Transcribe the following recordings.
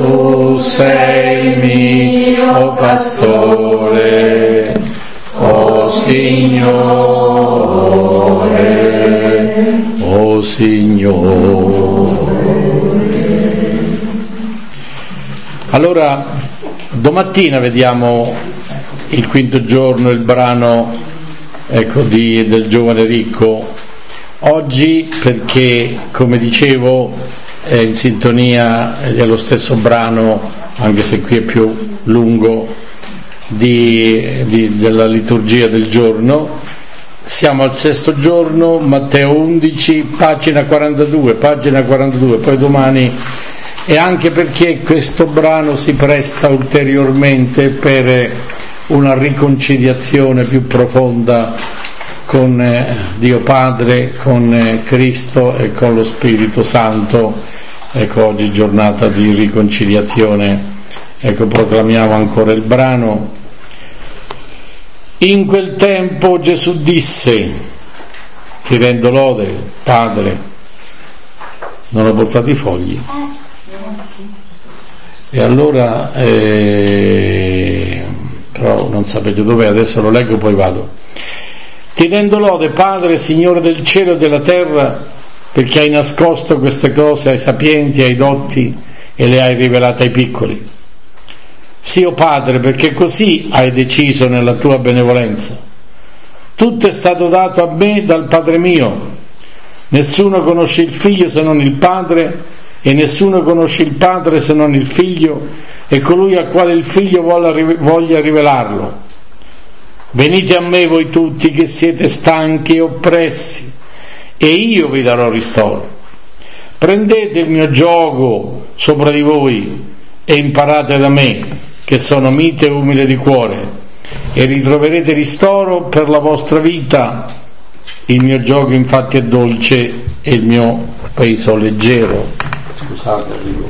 tu sei il mio pastore, o Signore, o Signore. Allora, domattina vediamo il quinto giorno, il brano del giovane ricco. Oggi, perché come dicevo è in sintonia dello stesso brano, anche se qui è più lungo, della liturgia del giorno, siamo al sesto giorno, Matteo 11, pagina 42, poi domani, e anche perché questo brano si presta ulteriormente per una riconciliazione più profonda con Dio Padre, con Cristo e con lo Spirito Santo. Ecco, oggi giornata di riconciliazione. Ecco, proclamiamo ancora il brano. In quel tempo Gesù disse: ti rendo lode, Padre. Non ho portato i fogli. E allora però non sapete dov'è, adesso lo leggo poi vado. Ti rendo lode, Padre, Signore del cielo e della terra, perché hai nascosto queste cose ai sapienti, ai dotti, e le hai rivelate ai piccoli. Sì, o Padre, perché così hai deciso nella tua benevolenza. Tutto è stato dato a me dal Padre mio. Nessuno conosce il Figlio se non il Padre, e nessuno conosce il Padre se non il Figlio e colui al quale il Figlio voglia rivelarlo. Venite a me voi tutti che siete stanchi e oppressi, e io vi darò ristoro. Prendete il mio giogo sopra di voi e imparate da me, che sono mite e umile di cuore, e ritroverete ristoro per la vostra vita. Il mio giogo infatti è dolce e il mio peso leggero. Scusate, arrivo.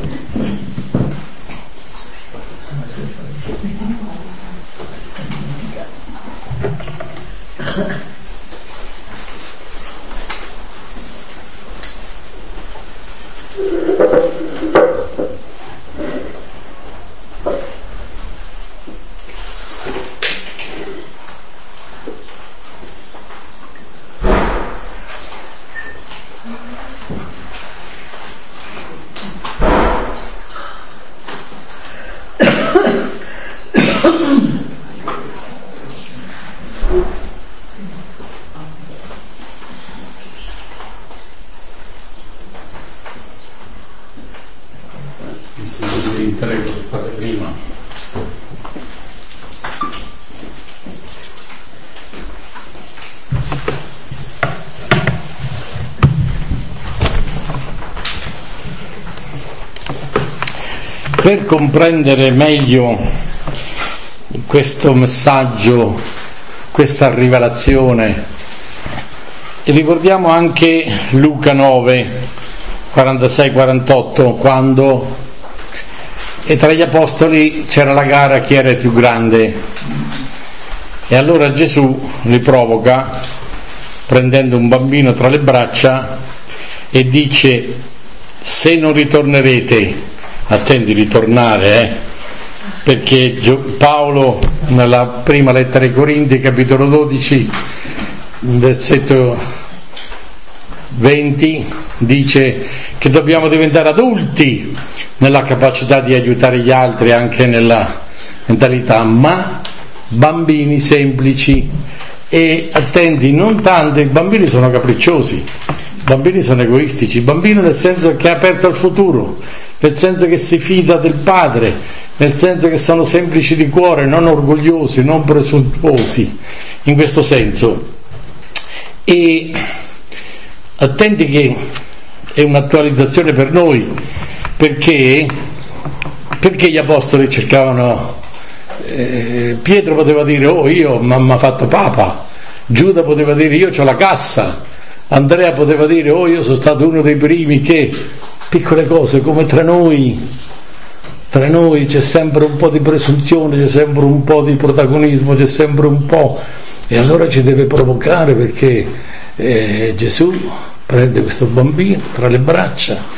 Per comprendere meglio questo messaggio, questa rivelazione, ricordiamo anche Luca 9, 46-48, quando tra gli apostoli c'era la gara chi era il più grande, e allora Gesù li provoca prendendo un bambino tra le braccia e dice: se non ritornerete, attenti, ritornare, perché Paolo nella prima lettera ai Corinti, capitolo 12, versetto 20, dice che dobbiamo diventare adulti nella capacità di aiutare gli altri anche nella mentalità, ma bambini semplici. E attenti, non tanto, i bambini sono capricciosi, i bambini sono egoistici, il bambino nel senso che è aperto al futuro, nel senso che si fida del padre, nel senso che sono semplici di cuore, non orgogliosi, non presuntuosi, in questo senso. E attenti che è un'attualizzazione per noi, perché gli apostoli cercavano, Pietro poteva dire: oh, io mi ha fatto papa, Giuda poteva dire: io c'ho la cassa, Andrea poteva dire: oh, io sono stato uno dei primi che... Piccole cose, come tra noi c'è sempre un po' di presunzione, c'è sempre un po' di protagonismo, c'è sempre un po', e allora ci deve provocare, perché Gesù prende questo bambino tra le braccia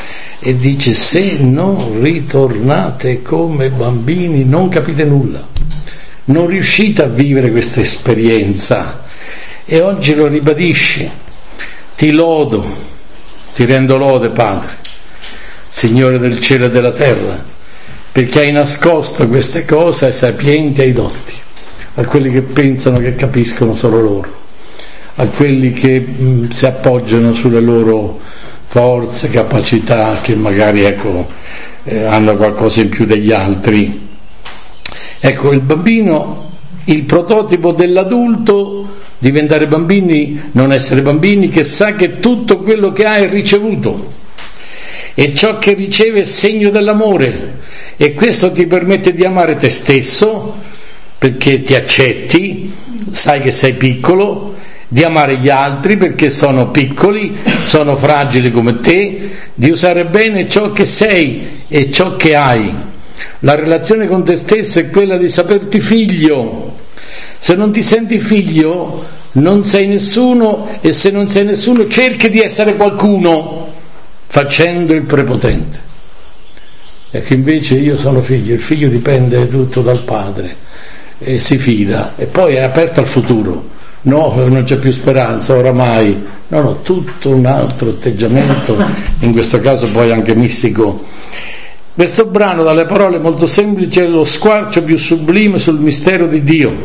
e dice: se non ritornate come bambini non capite nulla, non riuscite a vivere questa esperienza. E oggi lo ribadisce: ti lodo, ti rendo lode, Padre, Signore del cielo e della terra, perché hai nascosto queste cose ai sapienti e ai dotti, a quelli che pensano che capiscono solo loro, a quelli che si appoggiano sulle loro forze, capacità, che magari hanno qualcosa in più degli altri. Ecco, il bambino, il prototipo dell'adulto, diventare bambini, non essere bambini, che sa che tutto quello che ha è ricevuto, e ciò che riceve è segno dell'amore, e questo ti permette di amare te stesso, perché ti accetti, sai che sei piccolo, di amare gli altri perché sono piccoli, sono fragili come te, di usare bene ciò che sei e ciò che hai. La relazione con te stesso è quella di saperti figlio. Se non ti senti figlio non sei nessuno, e se non sei nessuno cerchi di essere qualcuno facendo il prepotente. Ecco, invece io sono figlio, il figlio dipende tutto dal padre e si fida, e poi è aperto al futuro. No, non c'è più speranza oramai, no, tutto un altro atteggiamento, in questo caso poi anche mistico. Questo brano, dalle parole molto semplici, è lo squarcio più sublime sul mistero di Dio,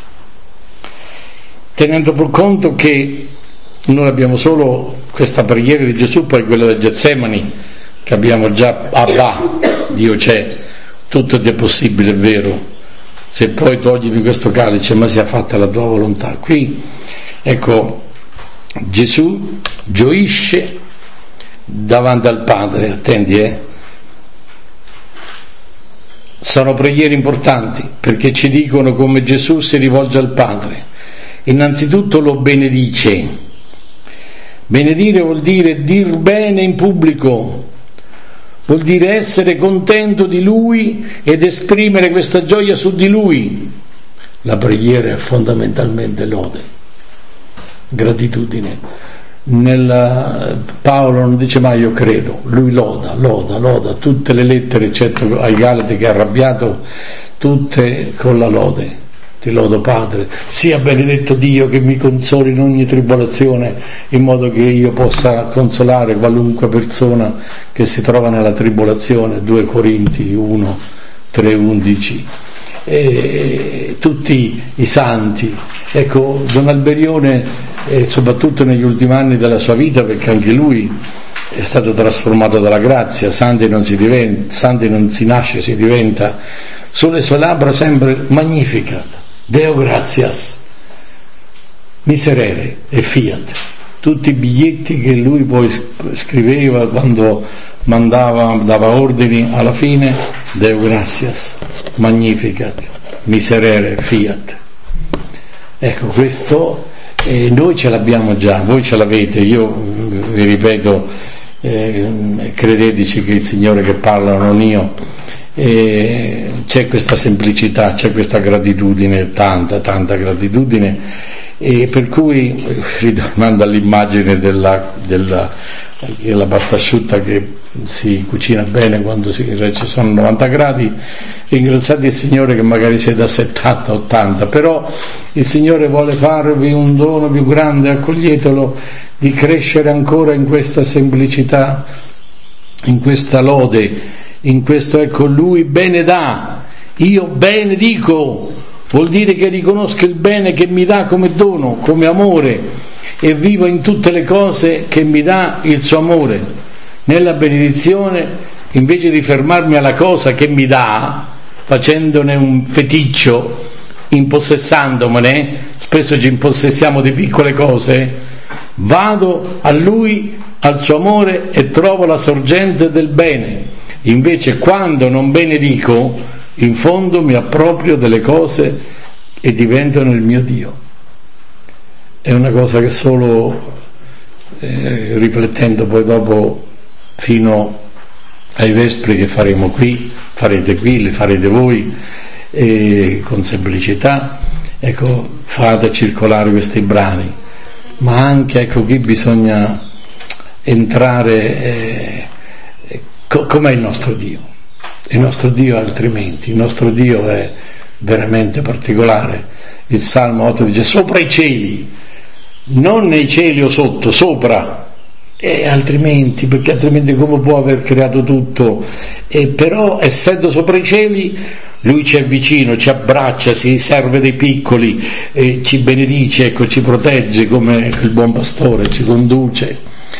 tenendo per conto che noi abbiamo solo questa preghiera di Gesù, poi quella del Getsemani, che abbiamo già: Abba, Dio c'è, tutto ti è possibile, è vero, se poi toglimi questo calice, ma sia fatta la tua volontà. Qui, ecco, Gesù gioisce davanti al Padre, attendi, sono preghiere importanti, perché ci dicono come Gesù si rivolge al Padre. Innanzitutto lo benedice. Benedire vuol dire dir bene in pubblico, vuol dire essere contento di Lui ed esprimere questa gioia su di Lui. La preghiera è fondamentalmente lode, gratitudine. Paolo non dice mai io credo, lui loda tutte le lettere, eccetto ai Galati che è arrabbiato, tutte con la lode. Ti lodo, Padre, sia benedetto Dio che mi consoli in ogni tribolazione, in modo che io possa consolare qualunque persona che si trova nella tribolazione. 2 Corinti 1, 3-11. E tutti i santi. Ecco, Don Alberione, soprattutto negli ultimi anni della sua vita, perché anche lui è stato trasformato dalla grazia, santi non si nasce, si diventa. Sulle sue labbra sempre Magnificat, Deo gratias, Miserere e Fiat. Tutti i biglietti che lui poi scriveva quando dava ordini, alla fine Deo gratias, Magnificat, Miserere, Fiat. Ecco, questo noi ce l'abbiamo già, voi ce l'avete. Io vi ripeto, credeteci che il Signore che parla, non io. C'è questa semplicità, c'è questa gratitudine, tanta gratitudine, e per cui, ritornando all'immagine della pasta asciutta che si cucina bene quando ci sono 90 gradi, ringraziate il Signore che magari siete da 70-80, però il Signore vuole farvi un dono più grande, accoglietelo, di crescere ancora in questa semplicità, in questa lode, in questo, ecco, Lui bene dà, io bene dico, vuol dire che riconosco il bene che mi dà come dono, come amore, e vivo in tutte le cose che mi dà il suo amore. Nella benedizione, invece di fermarmi alla cosa che mi dà, facendone un feticcio, impossessandomene, spesso ci impossessiamo di piccole cose, vado a Lui, al suo amore, e trovo la sorgente del bene. Invece quando non benedico, in fondo mi approprio delle cose e diventano il mio Dio. È una cosa che solo riflettendo poi dopo fino ai vespri che faremo qui, farete qui, le farete voi, con semplicità, ecco, fate circolare questi brani, ma anche, ecco, qui bisogna entrare Com'è il nostro Dio? Il nostro Dio è altrimenti, il nostro Dio è veramente particolare. Il Salmo 8 dice sopra i cieli, non nei cieli o sotto, sopra. E altrimenti, perché altrimenti come può aver creato tutto? E però essendo sopra i cieli lui ci è vicino, ci abbraccia, si serve dei piccoli, ci benedice, ecco, ci protegge come il buon pastore, ci conduce.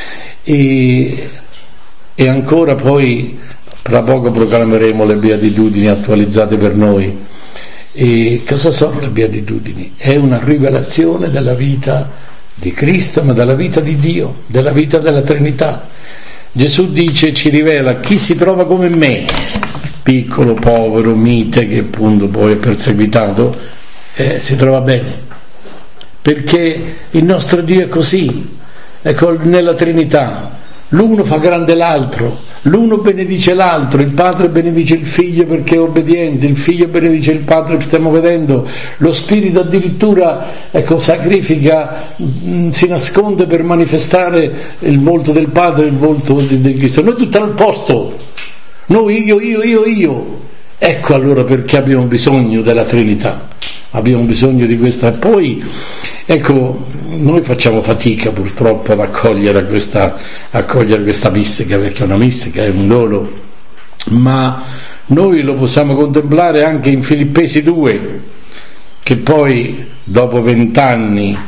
E ancora poi tra poco proclameremo le beatitudini attualizzate per noi. E cosa sono le beatitudini? È una rivelazione della vita di Cristo, ma della vita di Dio, della vita della Trinità. Gesù dice, ci rivela chi si trova come me, piccolo, povero, mite, che appunto poi è perseguitato, si trova bene, perché il nostro Dio è così, ecco, nella Trinità l'uno fa grande l'altro, l'uno benedice l'altro, il padre benedice il figlio perché è obbediente, il figlio benedice il padre, stiamo vedendo, lo spirito addirittura, ecco, sacrifica, si nasconde per manifestare il volto del padre, il volto di Cristo. Noi tutti al posto, noi io. Ecco allora perché abbiamo bisogno della Trinità, abbiamo bisogno di questa. E poi, ecco, noi facciamo fatica purtroppo ad accogliere questa mistica, perché è una mistica, è un dono, ma noi lo possiamo contemplare anche in Filippesi 2, che poi dopo 20 anni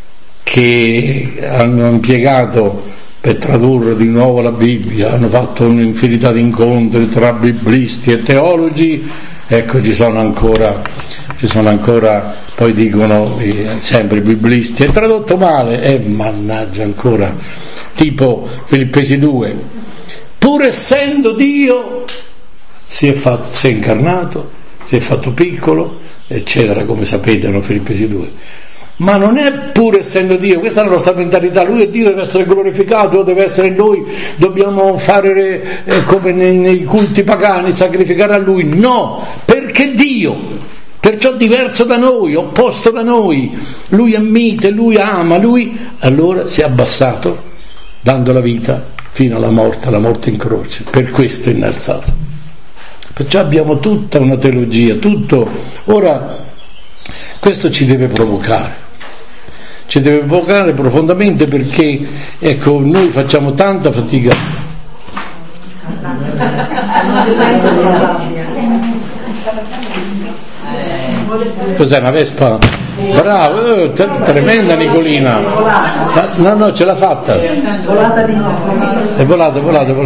che hanno impiegato per tradurre di nuovo la Bibbia, hanno fatto un'infinità di incontri tra biblisti e teologi, ecco, ci sono ancora, poi dicono sempre biblisti, è tradotto male, mannaggia ancora, tipo Filippesi 2, pur essendo Dio si è incarnato, si è fatto piccolo, eccetera, come sapete, no? Filippesi 2. Ma non è pur essendo Dio, questa è la nostra mentalità, lui è Dio, deve essere glorificato, deve essere noi, dobbiamo fare come nei culti pagani, sacrificare a lui. No, perché Dio, perciò diverso da noi, opposto da noi, lui è mite, lui ama, lui allora si è abbassato dando la vita fino alla morte in croce, per questo è innalzato. Perciò abbiamo tutta una teologia, tutto. Ora questo ci deve provocare profondamente, perché ecco, noi facciamo tanta fatica. Cos'è, una Vespa? Bravo, tremenda Nicolina. No, ce l'ha fatta. È volata.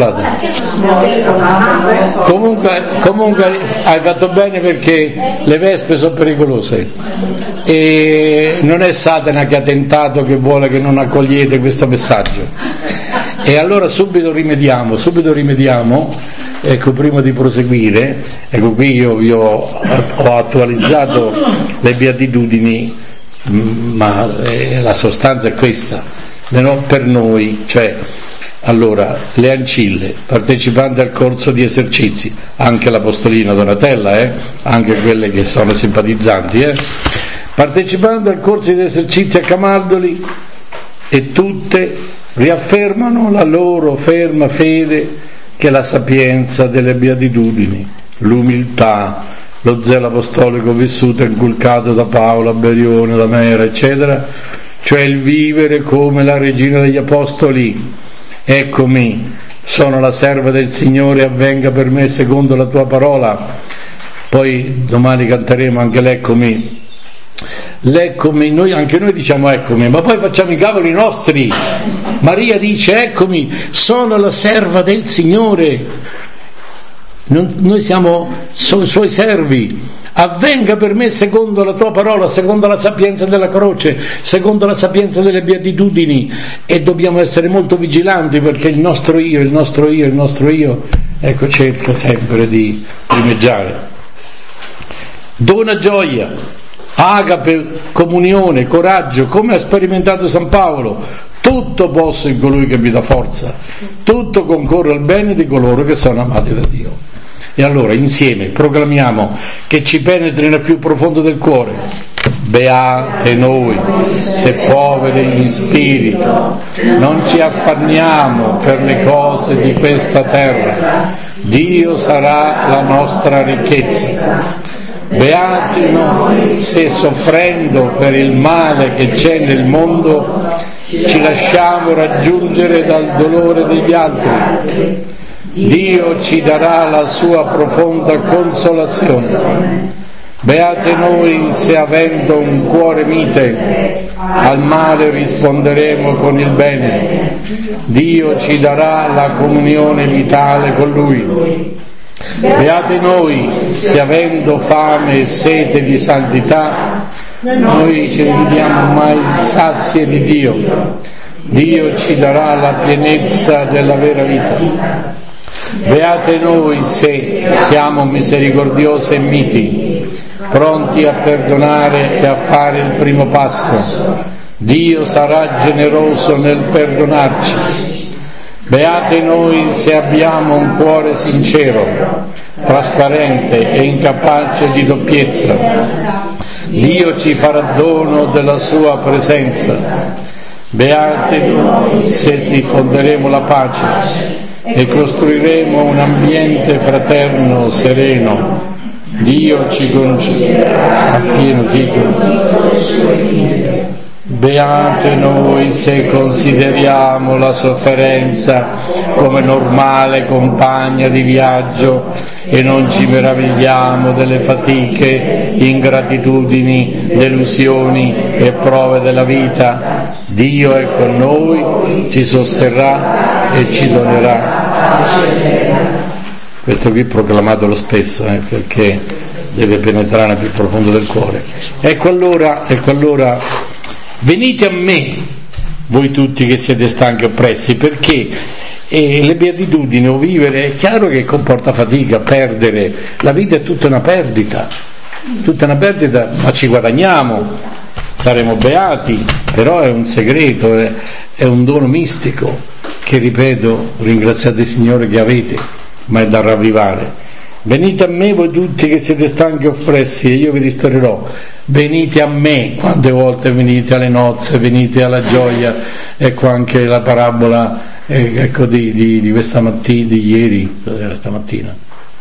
Comunque hai fatto bene, perché le vespe sono pericolose e non è Satana che ha tentato, che vuole che non accogliete questo messaggio. E allora subito rimediamo. Ecco, prima di proseguire, ecco, qui io vi ho attualizzato le beatitudini, ma la sostanza è questa, per noi, cioè, allora, le ancille, partecipanti al corso di esercizi, anche l'apostolina Donatella, anche quelle che sono simpatizzanti, partecipando al corso di esercizi a Camaldoli, e tutte riaffermano la loro ferma fede che la sapienza delle beatitudini, l'umiltà, lo zelo apostolico vissuto e inculcato da Paolo, Berione, da Mera, eccetera, cioè il vivere come la regina degli apostoli. Eccomi, sono la serva del Signore, avvenga per me secondo la tua parola. Poi domani canteremo anche l'eccomi, anche noi diciamo eccomi, ma poi facciamo i cavoli nostri. Maria dice eccomi, sono la serva del Signore, noi siamo suoi servi, avvenga per me secondo la tua parola, secondo la sapienza della croce, secondo la sapienza delle beatitudini. E dobbiamo essere molto vigilanti, perché il nostro io, ecco, cerca sempre di primeggiare. Dona gioia, agape, comunione, coraggio, come ha sperimentato San Paolo. Tutto posso in colui che mi dà forza, tutto concorre al bene di coloro che sono amati da Dio. E allora insieme proclamiamo che ci penetri nel più profondo del cuore. Beate noi, se poveri in spirito, non ci affanniamo per le cose di questa terra, Dio sarà la nostra ricchezza. Beati noi, se soffrendo per il male che c'è nel mondo, ci lasciamo raggiungere dal dolore degli altri. Dio ci darà la sua profonda consolazione. Beate noi se avendo un cuore mite al male risponderemo con il bene. Dio ci darà la comunione vitale con Lui. Beate noi se avendo fame e sete di santità noi ci rendiamo mai sazi di Dio. Dio ci darà la pienezza della vera vita. Beate noi se siamo misericordiosi e miti, pronti a perdonare e a fare il primo passo. Dio sarà generoso nel perdonarci. Beate noi se abbiamo un cuore sincero, trasparente e incapace di doppiezza. Dio ci farà dono della sua presenza. Beate noi se diffonderemo la pace e costruiremo un ambiente fraterno, sereno. Dio ci concederà a pieno titolo. Beate noi se consideriamo la sofferenza come normale compagna di viaggio e non ci meravigliamo delle fatiche, ingratitudini, delusioni e prove della vita. Dio è con noi, ci sosterrà e ci donerà. Questo qui proclamatelo spesso, perché deve penetrare nel più profondo del cuore. Ecco allora, venite a me, voi tutti che siete stanchi e oppressi, perché le beatitudini o vivere è chiaro che comporta fatica, perdere, la vita è tutta una perdita, ma ci guadagniamo, saremo beati, però è un segreto, è un dono mistico che, ripeto, ringraziate il Signore che avete, ma è da ravvivare. Venite a me voi tutti che siete stanchi e oppressi e io vi ristorerò. Venite a me. Quante volte venite alle nozze, venite alla gioia. Ecco anche la parabola di questa mattina, di ieri, stamattina,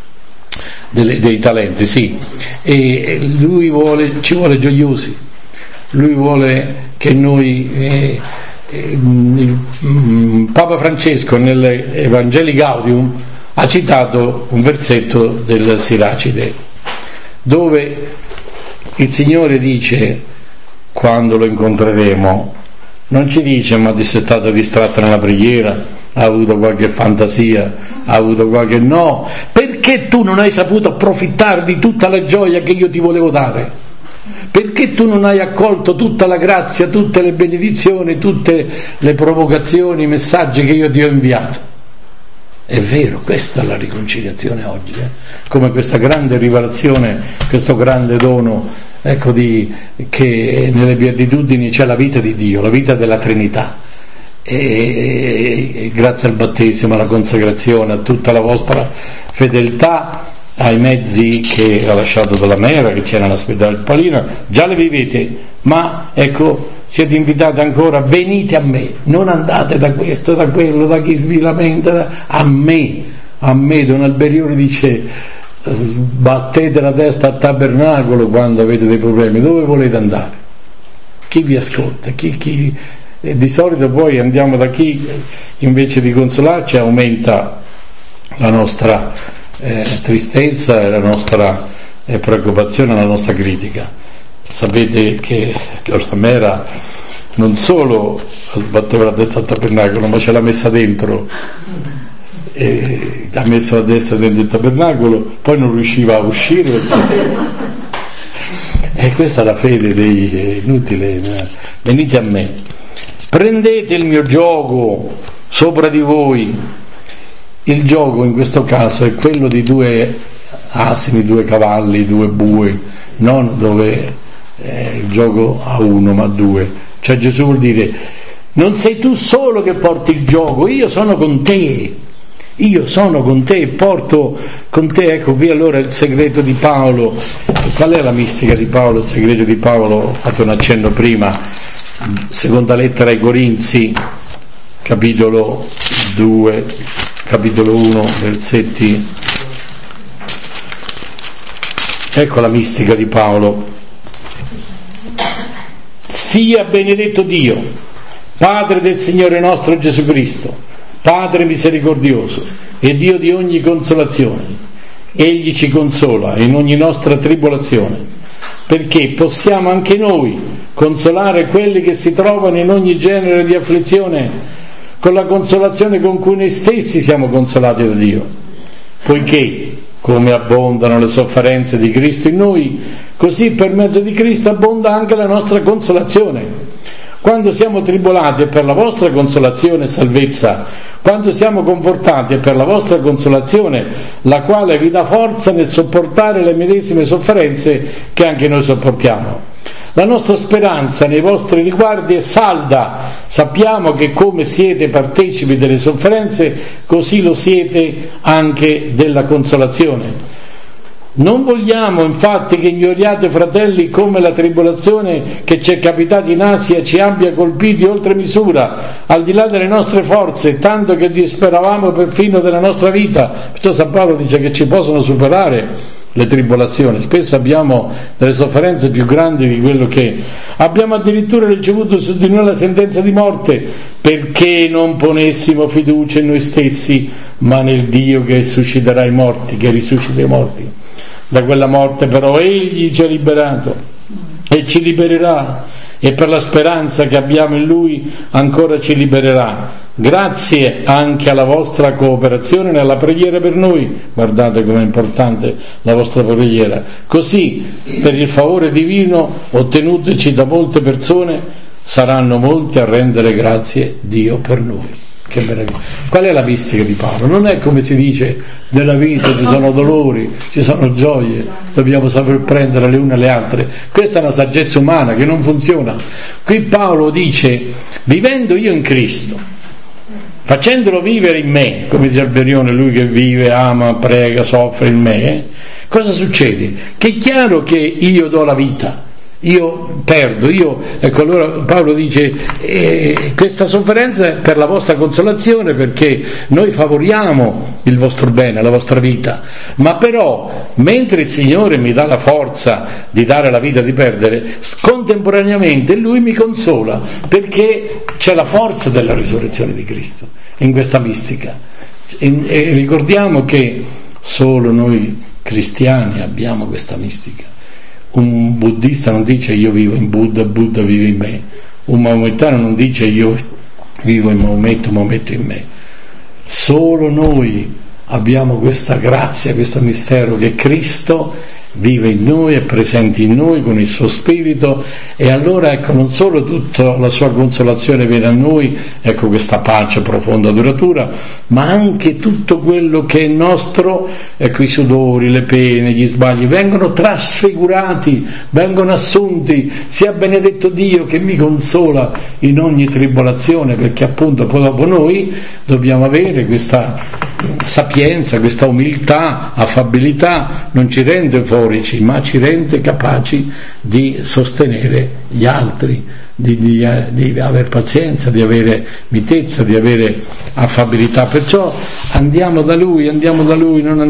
dei talenti, sì. E lui ci vuole gioiosi, lui vuole che noi Papa Francesco nelle Evangelii Gaudium ha citato un versetto del Siracide dove il Signore dice, quando lo incontreremo, non ci dice ma ti sei stata distratta nella preghiera, ha avuto qualche fantasia, ha avuto qualche no, perché tu non hai saputo approfittare di tutta la gioia che io ti volevo dare, perché tu non hai accolto tutta la grazia, tutte le benedizioni, tutte le provocazioni, i messaggi che io ti ho inviato. È vero, questa è la riconciliazione oggi, come questa grande rivelazione, questo grande dono, ecco, che nelle beatitudini c'è la vita di Dio, la vita della Trinità, e grazie al battesimo, alla consacrazione, a tutta la vostra fedeltà, ai mezzi che ha lasciato dalla Mera, che c'era nell'ospedale Palina, già le vivete, ma ecco, siete invitati ancora, venite a me, non andate da questo, da quello, da chi vi lamenta, a me. Don Alberione dice, sbattete la testa al tabernacolo quando avete dei problemi, dove volete andare? Chi vi ascolta? Chi? E di solito poi andiamo da chi invece di consolarci aumenta la nostra tristezza e la nostra preoccupazione, la nostra critica. Sapete che Mera non solo batteva la testa al tabernacolo, ma ce l'ha messa dentro, ha messo la testa dentro il tabernacolo, poi non riusciva a uscire e questa è la fede dei inutile. Venite a me, prendete il mio giogo sopra di voi. Il giogo in questo caso è quello di 2 asini, 2 cavalli, 2 bue, non dove il gioco a 1 ma 2. Cioè Gesù vuol dire, non sei tu solo che porti il gioco, io sono con te, io sono con te e porto con te. Ecco qui allora il segreto di Paolo. Qual è la mistica di Paolo? Il segreto di Paolo, ho fatto un accenno prima, seconda lettera ai Corinzi, capitolo 2, capitolo 1, versetti. Ecco la mistica di Paolo. Sia benedetto Dio, Padre del Signore nostro Gesù Cristo, Padre misericordioso e Dio di ogni consolazione. Egli ci consola in ogni nostra tribolazione, perché possiamo anche noi consolare quelli che si trovano in ogni genere di afflizione con la consolazione con cui noi stessi siamo consolati da Dio, poiché come abbondano le sofferenze di Cristo in noi, così per mezzo di Cristo abbonda anche la nostra consolazione. Quando siamo tribolati è per la vostra consolazione e salvezza, quando siamo confortati è per la vostra consolazione, la quale vi dà forza nel sopportare le medesime sofferenze che anche noi sopportiamo. La nostra speranza nei vostri riguardi è salda. Sappiamo che come siete partecipi delle sofferenze, così lo siete anche della consolazione. Non vogliamo infatti che ignoriate, fratelli, come la tribolazione che ci è capitata in Asia ci abbia colpiti oltre misura, al di là delle nostre forze, tanto che disperavamo perfino della nostra vita. Perciò San Paolo dice che ci possono superare le tribolazioni, spesso abbiamo delle sofferenze più grandi di quello che abbiamo addirittura ricevuto su di noi la sentenza di morte, perché non ponessimo fiducia in noi stessi, ma nel Dio che susciterà i morti, che risuscita i morti. Da quella morte però Egli ci ha liberato e ci libererà, e per la speranza che abbiamo in Lui ancora ci libererà. Grazie anche alla vostra cooperazione nella preghiera per noi. Guardate com'è importante la vostra preghiera. Così, per il favore divino ottenutoci da molte persone, saranno molti a rendere grazie Dio per noi. Che meraviglia. Qual è la mistica di Paolo? Non è come si dice nella vita ci sono dolori, ci sono gioie, dobbiamo saper prendere le une alle altre. Questa è una saggezza umana che non funziona. Qui Paolo dice: vivendo io in Cristo, facendolo vivere in me, come dice Alberione, lui che vive, ama, prega, soffre in me, cosa succede? Che è chiaro che io do la vita, io perdo, ecco, allora Paolo dice questa sofferenza è per la vostra consolazione, perché noi favoriamo il vostro bene, la vostra vita, ma però mentre il Signore mi dà la forza di dare la vita, di perdere, contemporaneamente Lui mi consola, perché c'è la forza della risurrezione di Cristo in questa mistica, e ricordiamo che solo noi cristiani abbiamo questa mistica. Un buddista non dice io vivo in Buddha, Buddha vive in me. Un maomettano non dice io vivo in Maometto, Maometto in me. Solo noi abbiamo questa grazia, questo mistero che Cristo vive in noi, è presente in noi con il suo spirito, e allora ecco, non solo tutta la sua consolazione viene a noi, ecco, questa pace profonda, duratura, ma anche tutto quello che è nostro, ecco, i sudori, le pene, gli sbagli vengono trasfigurati, vengono assunti. Sia benedetto Dio che mi consola in ogni tribolazione, perché appunto poi dopo noi dobbiamo avere questa sapienza, questa umiltà, affabilità, non ci rende euforici, ma ci rende capaci di sostenere gli altri, di avere pazienza, di avere mitezza, di avere affabilità. Perciò andiamo da Lui, non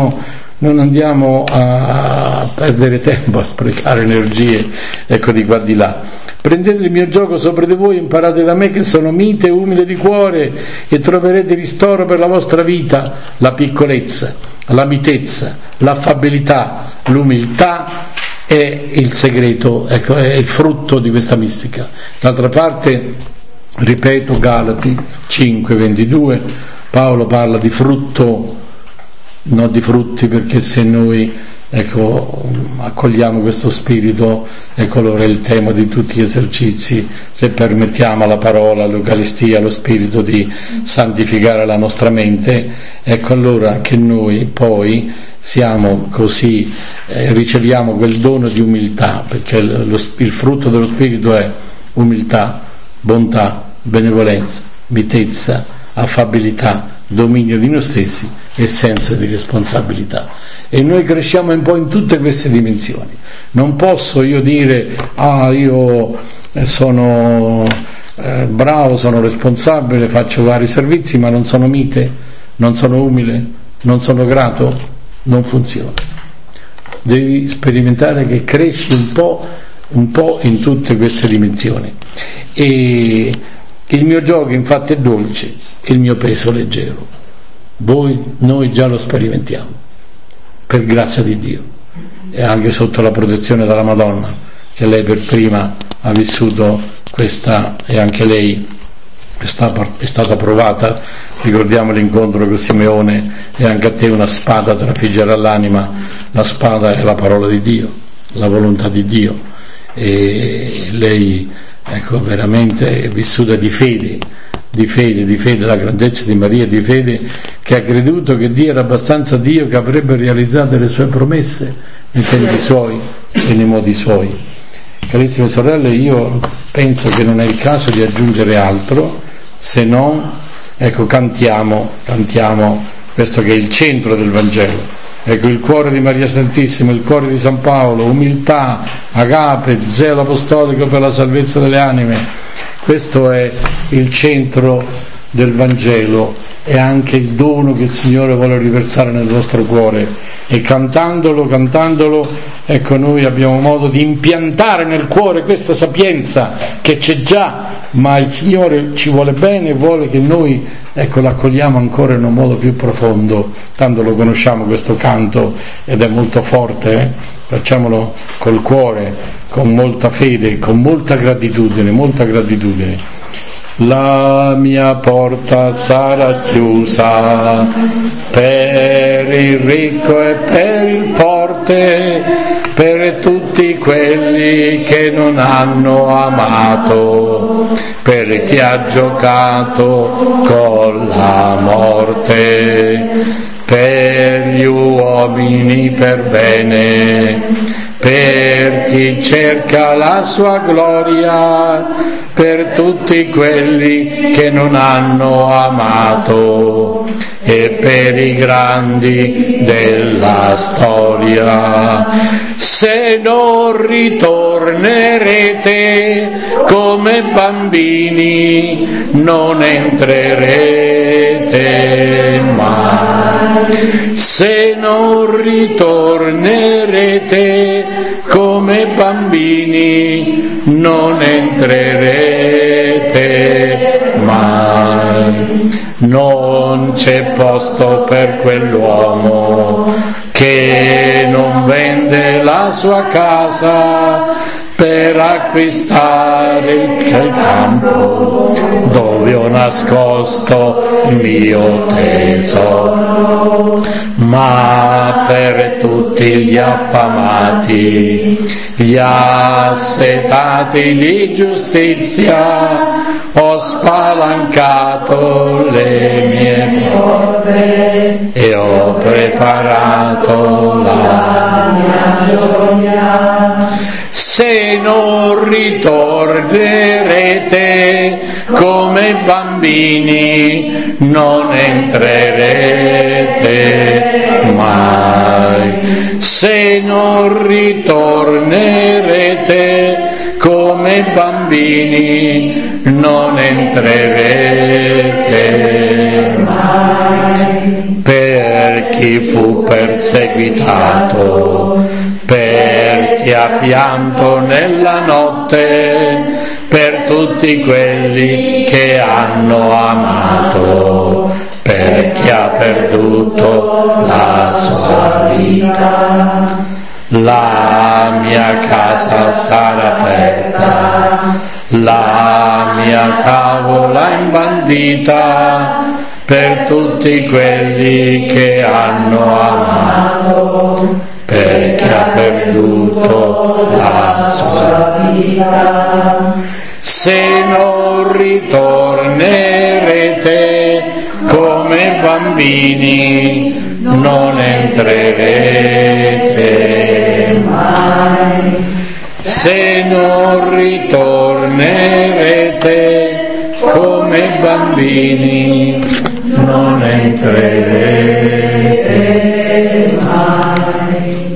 andiamo a perdere tempo, a sprecare energie, ecco, di qua di là. Prendete il mio giogo sopra di voi, imparate da me che sono mite e umile di cuore, e troverete ristoro per la vostra vita. La piccolezza, la mitezza, l'affabilità, l'umiltà è il segreto, ecco, è il frutto di questa mistica. D'altra parte, ripeto, Galati 5:22, Paolo parla di frutto, non di frutti, perché se noi, ecco, accogliamo questo spirito, ecco, allora è il tema di tutti gli esercizi, se permettiamo alla parola, all'Eucaristia, allo spirito di santificare la nostra mente, ecco allora che noi poi siamo così, riceviamo quel dono di umiltà, perché il frutto dello spirito è umiltà, bontà, benevolenza, mitezza, affabilità, dominio di noi stessi e senso di responsabilità. E noi cresciamo un po' in tutte queste dimensioni. Non posso io dire io sono bravo, sono responsabile, faccio vari servizi, ma non sono mite, non sono umile, non sono grato. Non funziona. Devi sperimentare che cresci un po' in tutte queste dimensioni. E il mio gioco infatti è dolce, il mio peso leggero. Noi già lo sperimentiamo, per grazia di Dio, e anche sotto la protezione della Madonna, che lei per prima ha vissuto questa, e anche lei è stata provata. Ricordiamo l'incontro con Simeone: e anche a te una spada trafiggerà l'anima. La spada è la parola di Dio, la volontà di Dio, e lei veramente è vissuta di fede, la grandezza di Maria, di fede, che ha creduto che Dio era abbastanza Dio, che avrebbe realizzato le sue promesse nei tempi suoi e nei modi suoi. Carissime sorelle, io penso che non è il caso di aggiungere altro, se non cantiamo questo che è il centro del Vangelo. Il cuore di Maria Santissima, il cuore di San Paolo, umiltà, agape, zelo apostolico per la salvezza delle anime. Questo è il centro del Vangelo, è anche il dono che il Signore vuole riversare nel vostro cuore, e cantandolo noi abbiamo modo di impiantare nel cuore questa sapienza che c'è già, ma il Signore ci vuole bene e vuole che noi l'accogliamo ancora in un modo più profondo. Tanto lo conosciamo questo canto ed è molto forte, facciamolo col cuore, con molta fede, con molta gratitudine. La mia porta sarà chiusa per il ricco e per il forte, per tutti quelli che non hanno amato, per chi ha giocato con la morte, per gli uomini per bene, per chi cerca la sua gloria, per tutti quelli che non hanno amato, e per i grandi della storia. Se non ritornerete come bambini, non entrerete mai. Se non ritornerete come bambini, non entrerete mai. Non c'è posto per quell'uomo che non vende la sua casa per acquistare il campo dove ho nascosto il mio tesoro. Ma per tutti gli affamati, gli assetati di giustizia, ho spalancato le mie porte e ho preparato la mia gioia. Se non ritornerete come bambini, non entrerete mai. Se non ritornerete come bambini, non entrerete mai. Per chi fu perseguitato, per chi ha pianto nella notte, per tutti quelli che hanno amato, per chi ha perduto la sua vita. La mia casa sarà aperta, la mia tavola imbandita, per tutti quelli che hanno amato, per chi ha perduto la sua vita. Se non ritornerete come bambini, non entrerete mai. Se non ritornerete come bambini, non entrerete mai.